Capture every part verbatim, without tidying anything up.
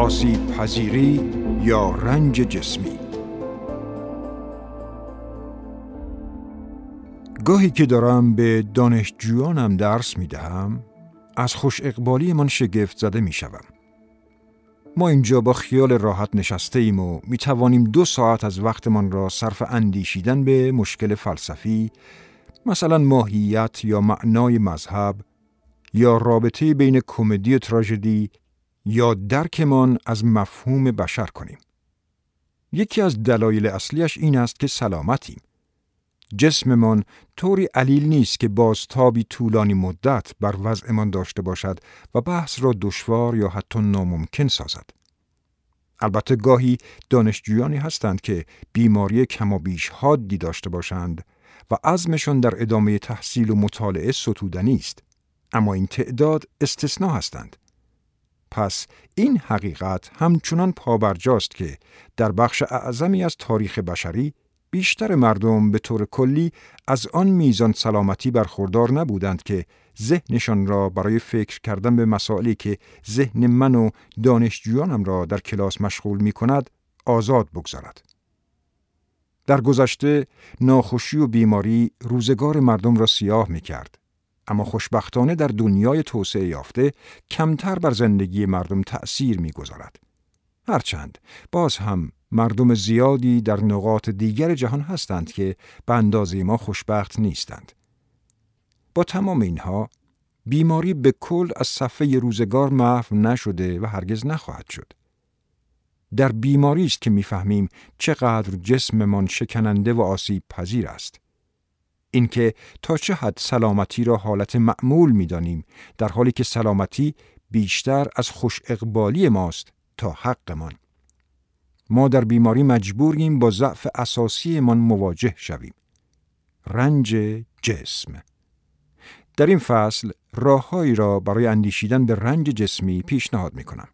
آسیب پذیری یا رنج جسمی. گاهی که دارم به دانشجویانم درس می دهم، از خوش اقبالی من شگفت زده می شوم. ما اینجا با خیال راحت نشسته ایم و می توانیم دو ساعت از وقتمان را صرف اندیشیدن به مشکل فلسفی، مثلا ماهیت یا معنای مذهب، یا رابطه بین کمدی و تراژدی، یا درکمان از مفهوم بشر کنیم. یکی از دلایل اصلیش این است که سلامتیم. جسممان طوری علیل نیست که بازتابی طولانی مدت بر وضعمان داشته باشد و بحث را دشوار یا حتی ناممکن سازد. البته گاهی دانشجویانی هستند که بیماری کم و بیش حادی داشته باشند و عزمشان در ادامه تحصیل و مطالعه ستودنی است، اما این تعداد استثنا هستند. پس این حقیقت همچنان پابرجاست که در بخش اعظمی از تاریخ بشری بیشتر مردم به طور کلی از آن میزان سلامتی برخوردار نبودند که ذهنشان را برای فکر کردن به مسائلی که ذهن من و دانشجویانم را در کلاس مشغول می کند آزاد بگذارد. در گذشته ناخوشی و بیماری روزگار مردم را سیاه می کرد، اما خوشبختانه در دنیای توسعه یافته کمتر بر زندگی مردم تأثیر می گذارد. هرچند باز هم مردم زیادی در نقاط دیگر جهان هستند که به اندازه ما خوشبخت نیستند. با تمام اینها، بیماری به کل از صفحه روزگار محو نشده و هرگز نخواهد شد. در بیماری است که می‌فهمیم چقدر جسممان شکننده و آسیب پذیر است. اینکه تا چه حد سلامتی را حالت معمول می‌دانیم، در حالی که سلامتی بیشتر از خوش اقبالی ماست تا حقمان. ما در بیماری مجبوریم با ضعف اساسی من مواجه شویم: رنج جسم. در این فصل راههایی را برای اندیشیدن به رنج جسمی پیشنهاد می‌کنم.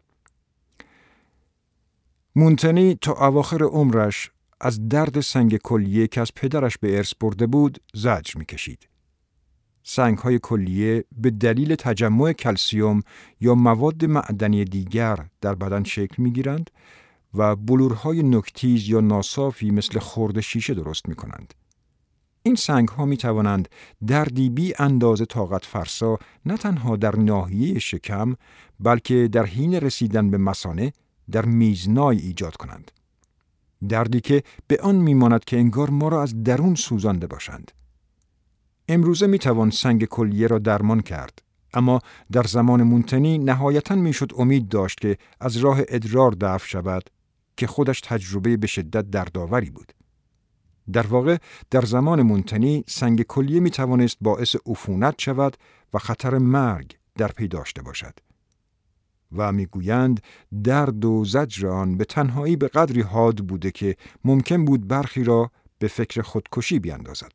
مونتنی تا اواخر عمرش از درد سنگ کلیه که از پدرش به ارث برده بود زجر می‌کشید. سنگ‌های کلیه به دلیل تجمع کلسیم یا مواد معدنی دیگر در بدن شکل می‌گیرند و بلورهای نوک‌تیز یا ناصافی مثل خرد شیشه درست می‌کنند. این سنگ‌ها می‌توانند دردی بی اندازه طاقت فرسا نه تنها در ناحیه شکم، بلکه در حین رسیدن به مثانه در میزنای ایجاد کنند. دردی که به آن می‌ماند که انگار ما را از درون سوزانده باشند. امروزه می‌توان سنگ کلیه را درمان کرد، اما در زمان مونتنی نهایتاً میشد امید داشت که از راه ادرار دفع شود که خودش تجربه به شدت دردآوری بود. در واقع در زمان مونتنی سنگ کلیه می توانست باعث عفونت شود و خطر مرگ در پی داشته باشد. و میگویند درد و زجر آن به تنهایی به قدری حاد بوده که ممکن بود برخی را به فکر خودکشی بیاندازد.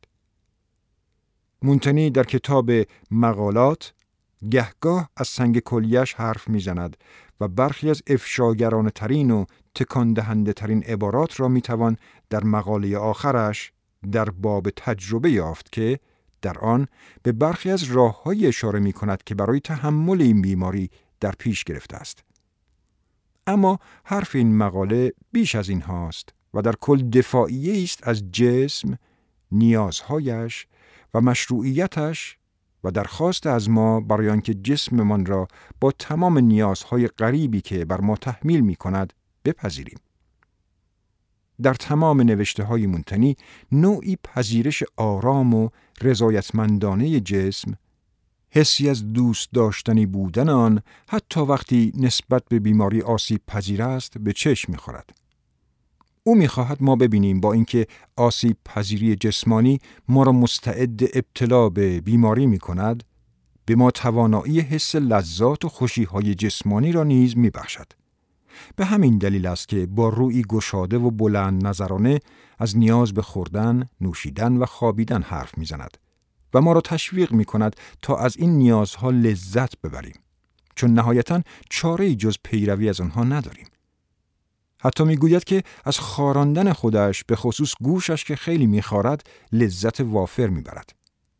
مونتنی در کتاب مقالات گهگاه از سنگ کلیه‌اش حرف میزند و برخی از افشاگرانه ترین و تکان دهنده ترین عبارات را میتوان در مقاله آخرش در باب تجربه یافت که در آن به برخی از راه‌هایی اشاره میکند که برای تحمل این بیماری در پیش گرفته است. اما حرف این مقاله بیش از این هاست و در کل دفاعیه است از جسم، نیازهایش و مشروعیتش و درخواست از ما برای آنکه جسممان را با تمام نیازهای غریبی که بر ما تحمیل می کند بپذیریم. در تمام نوشته های مونتنی نوعی پذیرش آرام و رضایتمندانه جسم، حسی از دوست داشتنی بودن آن حتی وقتی نسبت به بیماری آسیب پذیر است به چشم می خورد. او می‌خواهد ما ببینیم با اینکه آسیب پذیری جسمانی ما را مستعد ابتلا به بیماری می‌کند، به ما توانایی حس لذات و خوشی‌های جسمانی را نیز می‌بخشد. به همین دلیل است که با رویی گشاده و بلند نظرانه از نیاز به خوردن، نوشیدن و خوابیدن حرف می‌زند و ما را تشویق می‌کند تا از این نیازها لذت ببریم، چون نهایتاً چاره‌ای جز پیروی از آنها نداریم. حتی میگوید که از خاراندن خودش به خصوص گوشش که خیلی میخارد لذت وافر میبرد.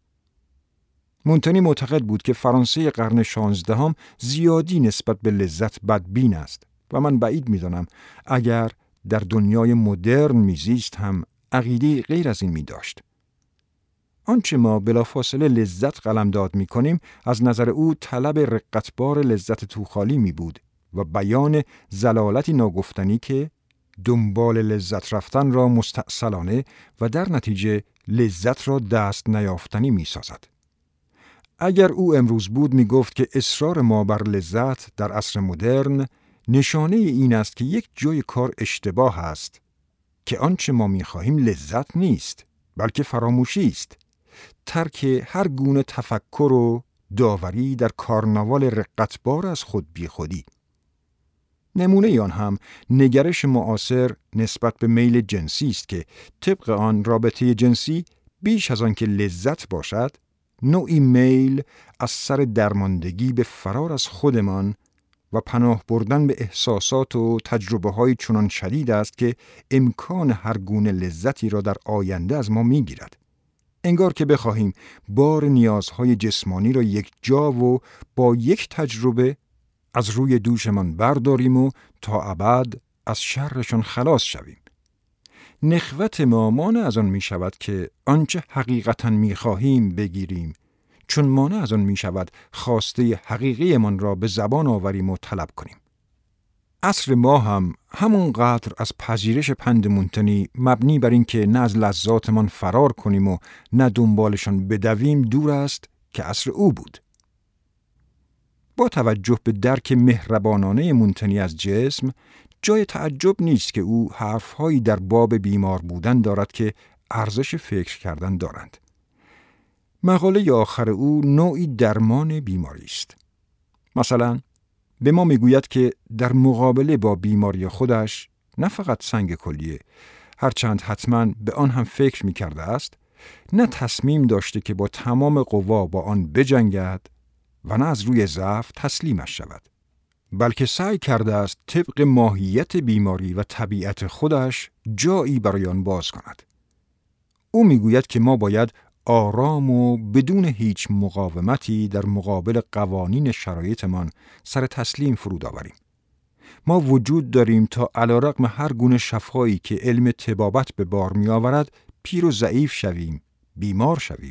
مونتنی معتقد بود که فرانسه قرن شانزدهم زیادی نسبت به لذت بدبین است و من بعید می‌دانم اگر در دنیای مدرن میزیست هم عقیده غیر از این می داشت. آنچه ما بلافاصله لذت قلمداد می کنیم از نظر او طلب رقتبار لذت توخالی می بود و بیان زلالتی ناگفتنی که دنبال لذت رفتن را مستأصلانه و در نتیجه لذت را دست نیافتنی می سازد. اگر او امروز بود می گفت که اصرار ما بر لذت در عصر مدرن نشانه این است که یک جای کار اشتباه است، که آنچه ما می خواهیم لذت نیست بلکه فراموشی است، ترک هر گونه تفکر و داوری در کارناوال رقتبار از خود بی خودی. نمونه آن هم نگرش معاصر نسبت به میل جنسی است که طبق آن رابطه جنسی بیش از آن که لذت باشد، نوعی میل از سر درماندگی به فرار از خودمان و پناه بردن به احساسات و تجربه های چنان شدید است که امکان هر گونه لذتی را در آینده از ما می گیرد. انگار که بخواهیم بار نیازهای جسمانی را یک جا و با یک تجربه از روی دوشمان برداریم و تا ابد از شرشان خلاص شویم. نخوت ما مانع از آن می شود که آنچه حقیقتاً می خواهیم بگیریم، چون مانع از آن می شود خواسته حقیقی من را به زبان آوریم و طلب کنیم. عصر ما هم همونقدر از پذیرش پند منتنی مبنی بر این که نه از لذاتمان فرار کنیم و نه دنبالشان بدویم دور است که عصر او بود. با توجه به درک مهربانانه منتنی از جسم، جای تعجب نیست که او حرفهایی در باب بیمار بودن دارد که ارزش فکر کردن دارند. مقاله آخر او نوعی درمان بیماری است. مثلا به ما میگوید که در مقابله با بیماری خودش نه فقط سنگ کلیه، هرچند حتما به آن هم فکر میکرده است، نه تصمیم داشته که با تمام قوا با آن بجنگد و نه از روی ضعف تسلیمش شود، بلکه سعی کرده است طبق ماهیت بیماری و طبیعت خودش جایی برای آن باز کند. او میگوید که ما باید آرام و بدون هیچ مقاومتی در مقابل قوانین شرایطمان سر تسلیم فرود آوریم. ما وجود داریم تا علیرغم هر گونه شفایی که علم طبابت به بار می آورد پیر و ضعیف شویم، بیمار شویم.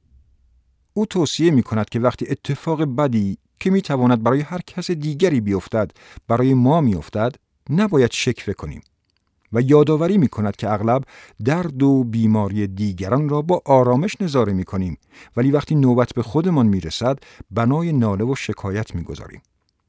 او توصیه می کند که وقتی اتفاق بدی که می تواند برای هر کس دیگری بیفتد برای ما می افتد، نباید شکوه کنیم و یادآوری می کند که اغلب درد و بیماری دیگران را با آرامش نظاره می کنیم، ولی وقتی نوبت به خودمان می رسد بنای ناله و شکایت می گذاریم.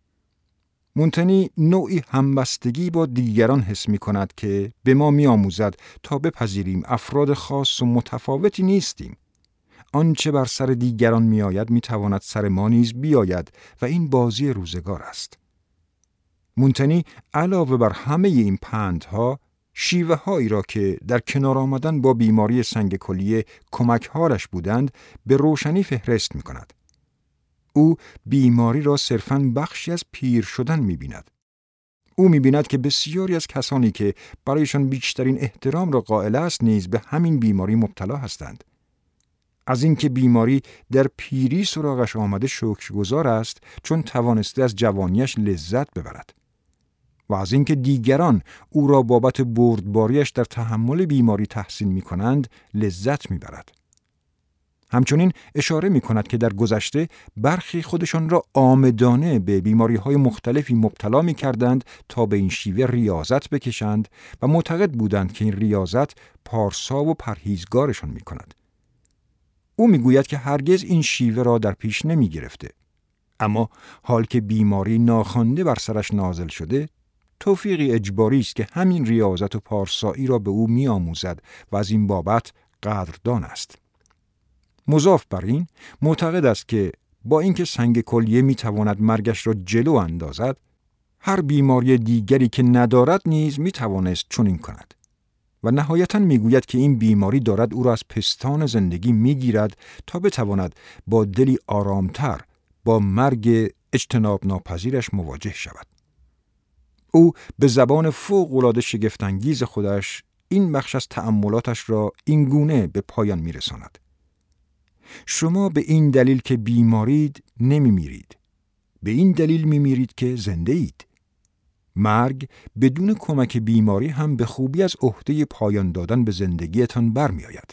منتنی نوعی همبستگی با دیگران حس می کند که به ما می آموزد تا بپذیریم افراد خاص و متفاوتی نیستیم. آنچه بر سر دیگران می آید می تواند سر ما نیز بیاید و این بازی روزگار است. منتنی علاوه بر همه این پندها، شیوه هایی را که در کنار آمدن با بیماری سنگ کلیه کمک‌هایش بودند به روشنی فهرست می کند. او بیماری را صرفاً بخشی از پیر شدن می بیند. او می بیند که بسیاری از کسانی که برایشان بیشترین احترام را قائل است نیز به همین بیماری مبتلا هستند. از اینکه بیماری در پیری سراغش آمده شکرگزار است چون توانسته از جوانیش لذت ببرد و از اینکه دیگران او را بابت بردباریش در تحمل بیماری تحسین می کنند لذت می برد. همچنین اشاره می کند که در گذشته برخی خودشان را عامدانه به بیماری های مختلفی مبتلا می کردند تا به این شیوه ریاضت بکشند و معتقد بودند که این ریاضت پارسا و پرهیزگارشان می کند. او می گوید که هرگز این شیوه را در پیش نمی گرفته. اما حال که بیماری ناخوانده بر سرش نازل شده، توفیقی اجباری است که همین ریاضت و پارسایی را به او می آموزد و از این بابت قدردان است. مضاف بر این معتقد است که با اینکه سنگ کلیه می تواند مرگش را جلو اندازد، هر بیماری دیگری که ندارد نیز می توانست چنین کند. و نهایتاً می گوید که این بیماری دارد او را از پستان زندگی می گیرد تا بتواند با دلی آرامتر با مرگ اجتناب ناپذیرش مواجه شود. او به زبان فوق‌العاده شگفت‌انگیز خودش این بخش از تأملاتش را این گونه به پایان می رساند. شما به این دلیل که بیمارید نمی میرید. به این دلیل می میرید که زنده اید. مرگ بدون کمک بیماری هم به خوبی از عهده پایان دادن به زندگیتان برمی آید.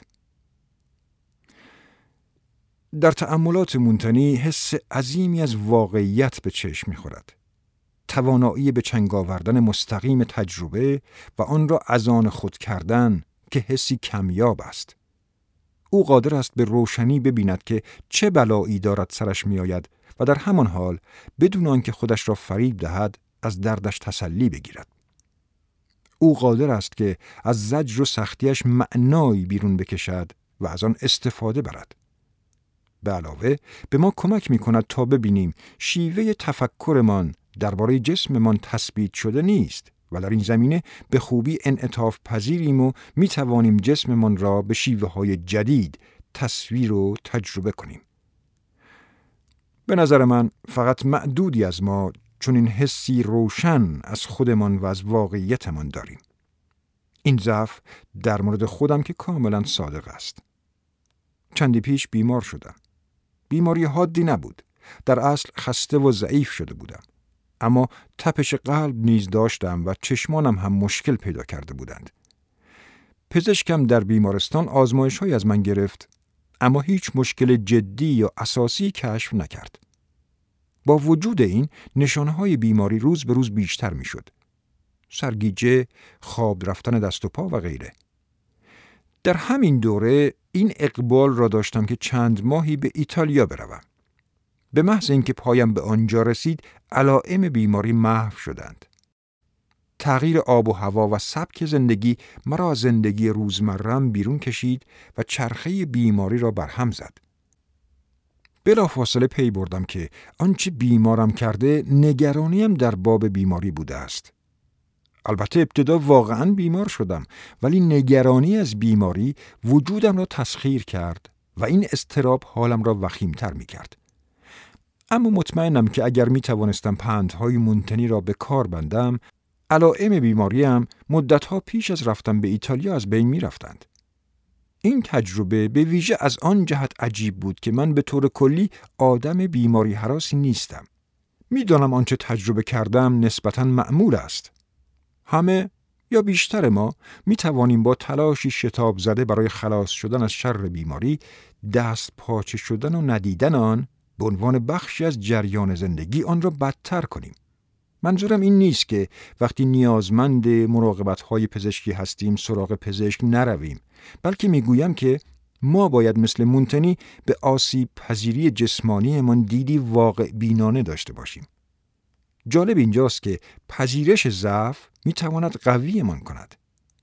در تأملات مونتنی حس عظیمی از واقعیت به چشم می خورد. توانایی به چنگ آوردن مستقیم تجربه و آن را از آن خود کردن که حسی کمیاب است. او قادر است به روشنی ببیند که چه بلایی دارد سرش می آید و در همان حال بدون آنکه خودش را فریب دهد از دردش تسلی بگیرد. او قادر است که از زجر و سختیش معنایی بیرون بکشد و از آن استفاده برد. به علاوه به ما کمک می کند تا ببینیم شیوه تفکرمان درباره جسممان تثبیت شده نیست و در این زمینه به خوبی انعطاف پذیریم و می توانیم جسممان را به شیوه های جدید تصویر و تجربه کنیم. به نظر من فقط معدودی از ما چون این حسی روشن از خودمان و از واقعیتمان داریم. این ضعف در مورد خودم که کاملا صادق است. چندی پیش بیمار شدم. بیماری حادی نبود. در اصل خسته و ضعیف شده بودم. اما تپش قلب نیز داشتم و چشمانم هم مشکل پیدا کرده بودند. پزشکم در بیمارستان آزمایش‌های از من گرفت، اما هیچ مشکل جدی یا اساسی کشف نکرد. با وجود این نشانه‌های بیماری روز به روز بیشتر می‌شد. سرگیجه، خواب رفتن دست و پا و غیره. در همین دوره این اقبال را داشتم که چند ماهی به ایتالیا بروم. به محض اینکه پایم به آنجا رسید، علائم بیماری محو شدند. تغییر آب و هوا و سبک زندگی مرا از زندگی روزمره‌ام بیرون کشید و چرخه بیماری را برهم زد. بلافاصله پی بردم که آنچه بیمارم کرده نگرانیم در باب بیماری بوده است. البته ابتدا واقعاً بیمار شدم، ولی نگرانی از بیماری وجودم را تسخیر کرد و این اضطراب حالم را وخیم‌تر می‌کرد. اما مطمئنم که اگر می توانستم پندهای مونتنی را به کار بندم، علائم بیماریم مدتها پیش از رفتن به ایتالیا از بین می رفتند. این تجربه به ویژه از آن جهت عجیب بود که من به طور کلی آدم بیماری هراسی نیستم. می دانم آنچه تجربه کردم نسبتاً معمول است. همه یا بیشتر ما می توانیم با تلاشی شتاب زده برای خلاص شدن از شر بیماری، دست پاچه شدن و ندیدن آن به عنوان بخشی از جریان زندگی آن را بدتر کنیم. منظورم این نیست که وقتی نیازمند مراقبت‌های پزشکی هستیم سراغ پزشک نرویم، بلکه میگویم که ما باید مثل مونتنی به آسیب پذیری جسمانیمان دیدی واقع بینانه داشته باشیم. جالب اینجاست که پذیرش ضعف میتواند قویمان کند.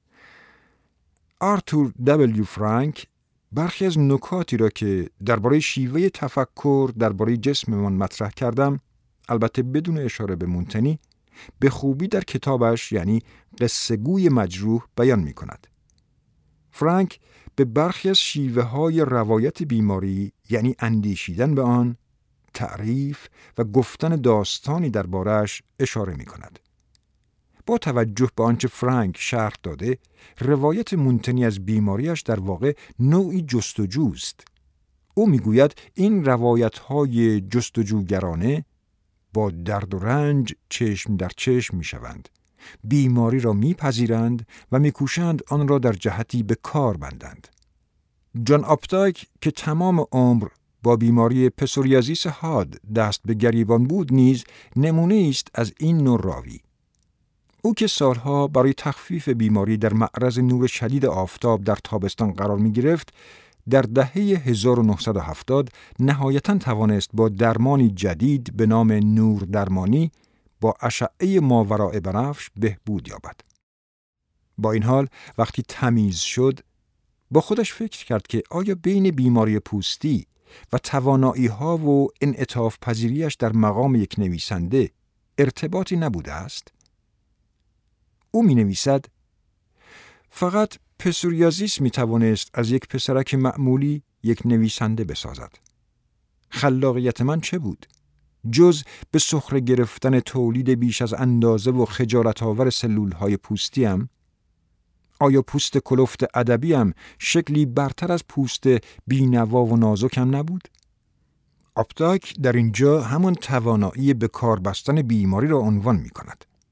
آرتور دبلیو فرانک برخی از نکاتی را که درباره شیوه تفکر درباره جسممان مطرح کردم، البته بدون اشاره به مونتنی، به خوبی در کتابش یعنی قصه گوی مجروح بیان می کند. فرانک به برخی از شیوه های روایت بیماری یعنی اندیشیدن به آن، تعریف و گفتن داستانی درباره‌اش اشاره می کند. با توجه به آنچه فرانک شرح داده، روایت مونتنی از بیماریش در واقع نوعی جستجوست. او میگوید این روایت‌های جستجوگرانه با درد و رنج چشم در چشم میشوند. بیماری را میپذیرند و میکوشند آن را در جهتی به کار بندند. جان آپدایک که تمام عمر با بیماری پسوریازیس حاد دست به گریبان بود نیز نمونه است از این نوع راوی. او که سالها برای تخفیف بیماری در معرض نور شدید آفتاب در تابستان قرار می گرفت، در دهه هزار و نهصد و هفتاد نهایتاً توانست با درمانی جدید به نام نور درمانی با اشعه ماوراء بنفش بهبود یابد. با این حال وقتی تمیز شد، با خودش فکر کرد که آیا بین بیماری پوستی و توانایی‌ها و انعطاف پذیریش در مقام یک نویسنده ارتباطی نبوده است؟ او می نویسد فقط پسوریازیس می توانست از یک پسرک معمولی یک نویسنده بسازد. خلاقیت من چه بود؟ جز به سخره گرفتن تولید بیش از اندازه و خجالت آور سلول های پوستیم؟ آیا پوست کلفت ادبیم شکلی برتر از پوست بینوا و نازکم نبود؟ آپدایک در اینجا همان توانایی به کار بستن بیماری را عنوان می کند.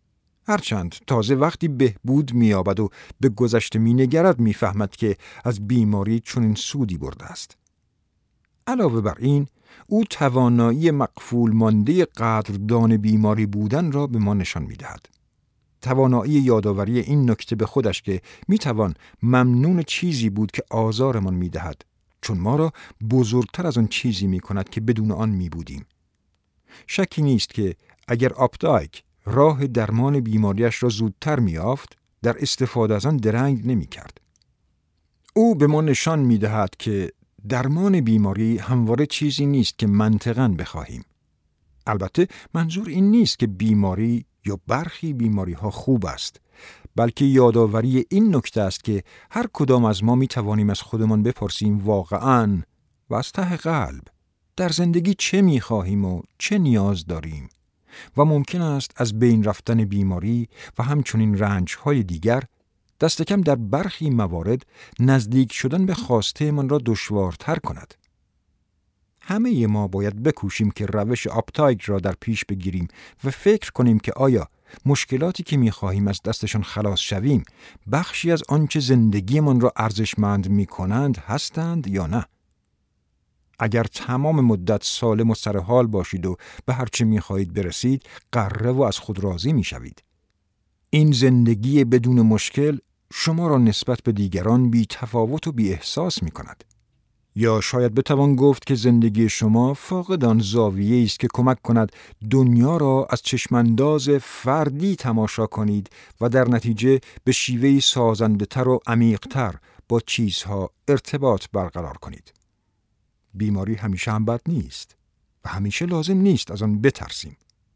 هرچند تازه وقتی بهبود می‌یابد و به گذشته می‌نگرد می‌فهمد که از بیماری چنین سودی برده است. علاوه بر این، او توانایی مغفول مانده قدردان بیماری بودن را به ما نشان می‌دهد. توانایی یادآوری این نکته به خودش که می‌توان ممنون چیزی بود که آزارمان می‌دهد، چون ما را بزرگتر از آن چیزی می‌کند که بدون آن می‌بودیم. شکی نیست که اگر آپدایک راه درمان بیماریش را زودتر می‌یافت، در استفاده از آن درنگ نمی‌کرد. او به ما نشان می‌دهد که درمان بیماری همواره چیزی نیست که منطقاً بخواهیم. البته منظور این نیست که بیماری یا برخی بیماری‌ها خوب است، بلکه یادآوری این نکته است که هر کدام از ما می‌توانیم از خودمان بپرسیم واقعاً و از ته قلب در زندگی چه می‌خواهیم و چه نیاز داریم و ممکن است از بین رفتن بیماری و همچنین رنج‌های دیگر دست کم در برخی موارد نزدیک شدن به خواسته من را دشوارتر کند. همه ما باید بکوشیم که روش آپتایک را در پیش بگیریم و فکر کنیم که آیا مشکلاتی که می‌خواهیم از دستشان خلاص شویم بخشی از آنچه زندگیمان را ارزشمند می‌کنند هستند یا نه. اگر تمام مدت سالم و سرحال باشید و به هر چه می‌خواهید برسید، قره و از خود راضی می‌شوید. این زندگی بدون مشکل شما را نسبت به دیگران بی تفاوت و بی احساس می‌کند. یا شاید بتوان گفت که زندگی شما فاقد آن زاویه‌ای است که کمک کند دنیا را از چشمانداز فردی تماشا کنید و در نتیجه به شیوهی سازنده‌تر و عمیق‌تر با چیزها ارتباط برقرار کنید. بیماری همیشه هم بد نیست و همیشه لازم نیست از آن بترسیم.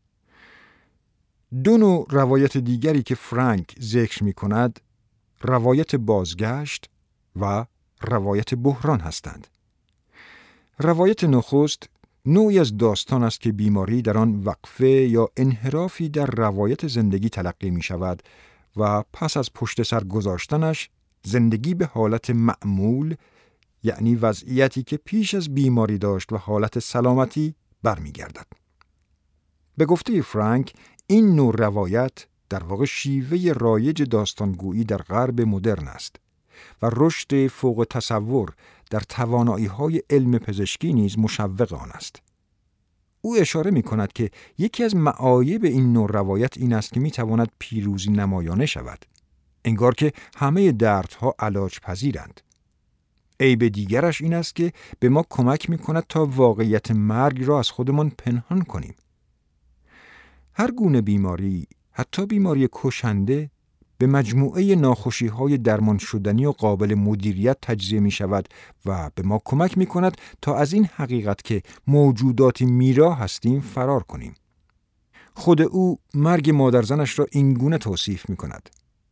دو نوع روایت دیگری که فرانک ذکر می‌کند، روایت بازگشت و روایت بحران هستند. روایت نخست نوعی از داستان است که بیماری در آن وقفه یا انحرافی در روایت زندگی تلقی می شود و پس از پشت سر گذاشتنش زندگی به حالت معمول، یعنی وضعیتی که پیش از بیماری داشت و حالت سلامتی برمی گردد. به گفته فرانک، این نوع روایت در واقع شیوه رایج داستانگویی در غرب مدرن است و رشد فوق تصور در توانایی‌های علم پزشکی نیز مشوق آن است. او اشاره می‌کند که یکی از معایب این نوع روایت این است که می‌تواند پیروزی نمایانه شود، انگار که همه دردها علاج پذیرند. عیب دیگرش این است که به ما کمک می‌کند تا واقعیت مرگ را از خودمان پنهان کنیم. هر گونه بیماری، حتی بیماری کشنده، به مجموعه ناخوشی‌های درمان شدنی و قابل مدیریت تجزیه می شود و به ما کمک می کند تا از این حقیقت که موجوداتی میرا هستیم فرار کنیم. خود او مرگ مادرزنش را این گونه توصیف می کند.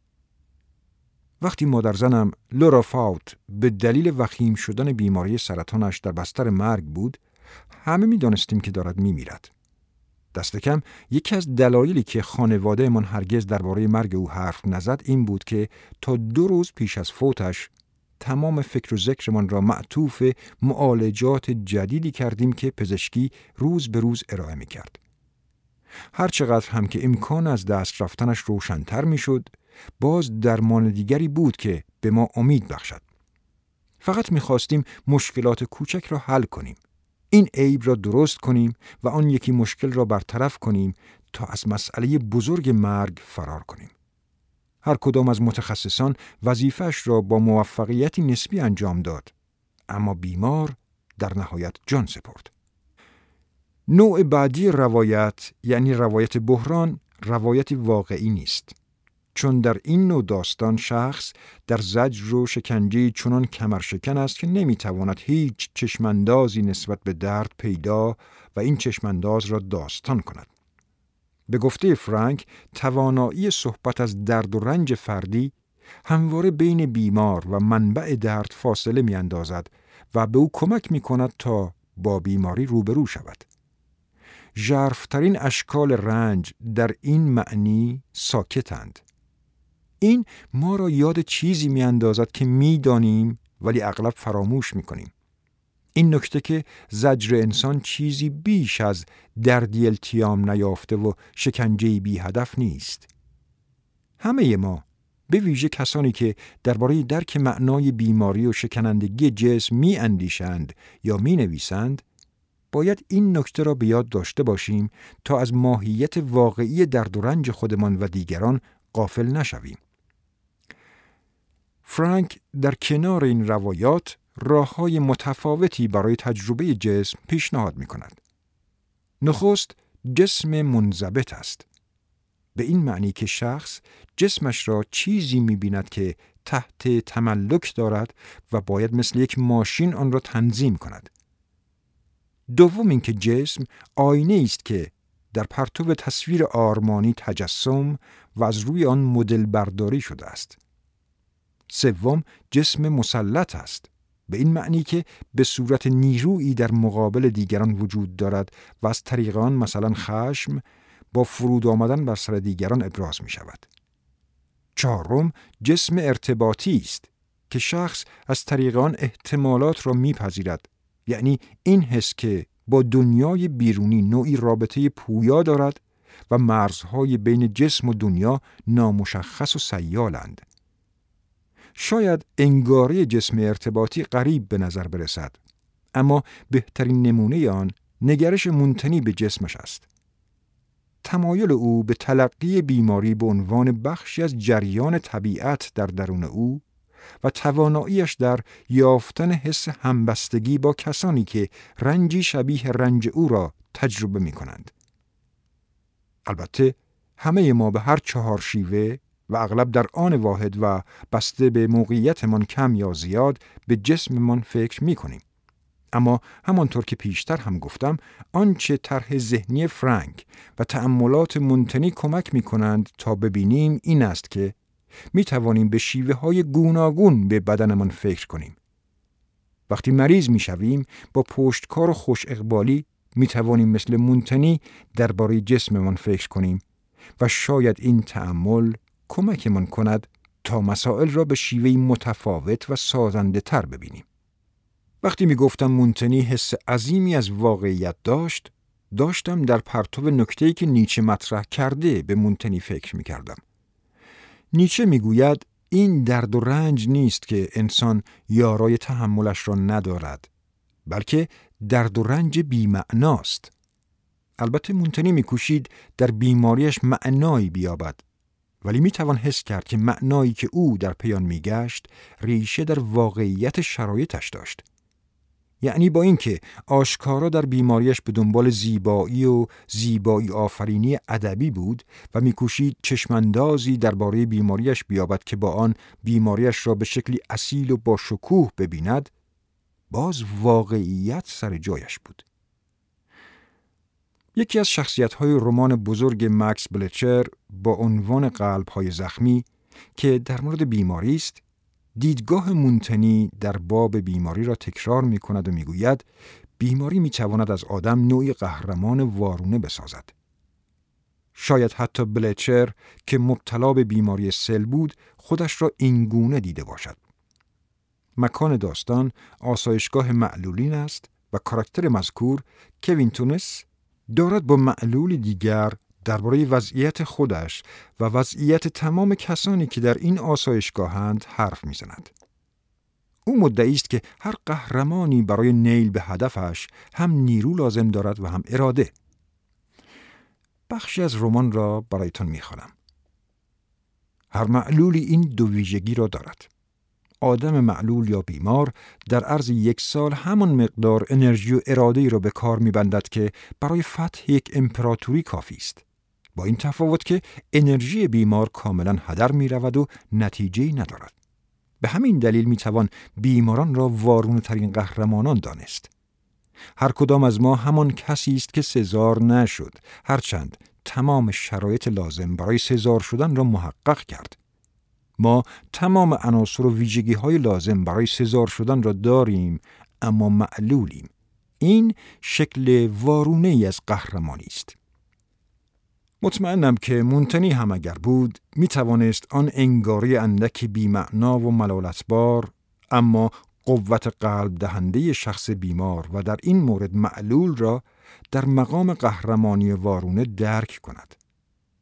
وقتی مادرزنم لورا فاوت به دلیل وخیم شدن بیماری سرطانش در بستر مرگ بود، همه می دانستیم که دارد می میرد. دست کم یکی از دلایلی که خانواده من هرگز درباره مرگ او حرف نزد این بود که تا دو روز پیش از فوتش تمام فکر و ذکرمان را معطوف معالجات جدیدی کردیم که پزشکی روز به روز ارائه می کرد. هر چقدر هم که امکان از دست رفتنش روشن‌تر می شد، باز درمان دیگری بود که به ما امید بخشد. فقط می خواستیم مشکلات کوچک را حل کنیم. این عیب را درست کنیم و آن یکی مشکل را برطرف کنیم تا از مسئله بزرگ مرگ فرار کنیم. هر کدام از متخصصان وظیفه‌اش را با موفقیتی نسبی انجام داد، اما بیمار در نهایت جان سپرد. نوع بعدی روایت، یعنی روایت بحران، روایتی واقعی نیست. چون در این نوع داستان شخص در زجر و شکنجه چنان کمرشکن است که نمیتواند هیچ چشماندازی نسبت به درد پیدا و این چشمانداز را داستان کند. به گفته فرانک، توانایی صحبت از درد و رنج فردی همواره بین بیمار و منبع درد فاصله میاندازد و به او کمک میکند تا با بیماری روبرو شود. ژرف‌ترین اشکال رنج در این معنی ساکتند. این ما را یاد چیزی می اندازد که می دانیم ولی اغلب فراموش می کنیم. این نکته که زجر انسان چیزی بیش از دردی التیام نیافته و شکنجه‌ای بی هدف نیست. همه ما، به ویژه کسانی که درباره درک معنای بیماری و شکنندگی جسم می اندیشند یا می نویسند، باید این نکته را به یاد داشته باشیم تا از ماهیت واقعی درد و رنج خودمان و دیگران غافل نشویم. فرانک در کنار این روایات راه‌های متفاوتی برای تجربه جسم پیشنهاد می‌کند. نخست، جسم منضبط است. به این معنی که شخص جسمش را چیزی می‌بیند که تحت تملک دارد و باید مثل یک ماشین آن را تنظیم کند. دوم اینکه جسم آینه است که در پرتو تصویر آرمانی تجسم و از روی آن مدل برداری شده است. سوم، جسم مسلط است، به این معنی که به صورت نیرویی در مقابل دیگران وجود دارد و از طریق آن مثلا خشم با فرود آمدن بر سر دیگران ابراز می شود. چهارم، جسم ارتباطی است که شخص از طریق آن احتمالات را می پذیرد، یعنی این حس که با دنیای بیرونی نوعی رابطه پویا دارد و مرزهای بین جسم و دنیا نامشخص و سیالند. شاید انگاره جسم ارتباطی غریب به نظر برسد، اما بهترین نمونه آن نگرش مونتنی به جسمش است. تمایل او به تلقی بیماری به عنوان بخشی از جریان طبیعت در درون او و تواناییش در یافتن حس همبستگی با کسانی که رنجی شبیه رنج او را تجربه می کنند. البته همه ما به هر چهار شیوه و اغلب در آن واحد و بسته به موقعیتمان کم یا زیاد به جسممان فکر می کنیم. اما همانطور که پیشتر هم گفتم، آنچه طرح ذهنی فرانک و تأملات مونتنی کمک می کنند تا ببینیم این است که می توانیم به شیوه های گوناگون به بدنمان فکر کنیم. وقتی مریض می شویم با پشتکار و خوش اقبالی می توانیم مثل مونتنی درباره جسممان فکر کنیم و شاید این تأمل کمکمان کند تا مسائل را به شیوهی متفاوت و سازنده تر ببینیم. وقتی می گفتم مونتنی حس عظیمی از واقعیت داشت، داشتم در پرتو نکته‌ای که نیچه مطرح کرده به مونتنی فکر می کردم. نیچه می گوید این درد و رنج نیست که انسان یارای تحملش را ندارد، بلکه درد و رنج بی‌معناست. البته مونتنی می کوشید در بیماریش معنایی بیابد، ولی می توان حس کرد که معنایی که او در پی آن می گشت ریشه در واقعیت شرایطش داشت. یعنی با اینکه آشکارا در بیماریش به دنبال زیبایی و زیبایی آفرینی ادبی بود و می‌کوشید چشماندازی درباره بیماریش بیابد که با آن بیماریش را به شکلی اصیل و با شکوه ببیند، باز واقعیت سر جایش بود. یکی از شخصیت‌های رمان بزرگ مکس بلچر با عنوان قلب‌های زخمی که در مورد بیماری است، دیدگاه مونتنی در باب بیماری را تکرار می کند و می گوید بیماری می تواند از آدم نوعی قهرمان وارونه بسازد. شاید حتی بلچر که مبتلا به بیماری سل بود خودش را اینگونه دیده باشد. مکان داستان آسایشگاه معلولین است و کاراکتر مذکور کوین تونس دارد با معلول دیگر درباره وضعیت خودش و وضعیت تمام کسانی که در این آسایشگاهند حرف می‌زند. او مدعی است که هر قهرمانی برای نیل به هدفش هم نیرو لازم دارد و هم اراده. بخشی از رمان را برایتان می‌خوانم. هر معلولی این دو ویژگی را دارد. آدم معلول یا بیمار در عرض یک سال همان مقدار انرژی و اراده‌ای را به کار می‌بندد که برای فتح یک امپراتوری کافی است. با این تفاوت که انرژی بیمار کاملا هدر می رود و نتیجه‌ای ندارد. به همین دلیل می توان بیماران را وارونه ترین قهرمانان دانست. هر کدام از ما همان کسی است که سزار نشد، هرچند تمام شرایط لازم برای سزار شدن را محقق کرد. ما تمام عناصر و ویژگی‌های لازم برای سزار شدن را داریم، اما معلولیم. این شکل وارونه‌ای از قهرمانی است. مطمئنم که مونتنی هم اگر بود می توانست آن انگاری اندک بی‌معنا و ملالتبار اما قوت قلب دهنده شخص بیمار و در این مورد معلول را در مقام قهرمانی وارونه درک کند.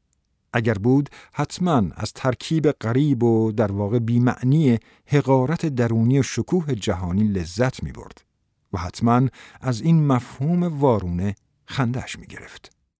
اگر بود حتماً از ترکیب غریب و در واقع بی‌معنی حقارت درونی و شکوه جهانی لذت می برد و حتماً از این مفهوم وارونه خندش می گرفت.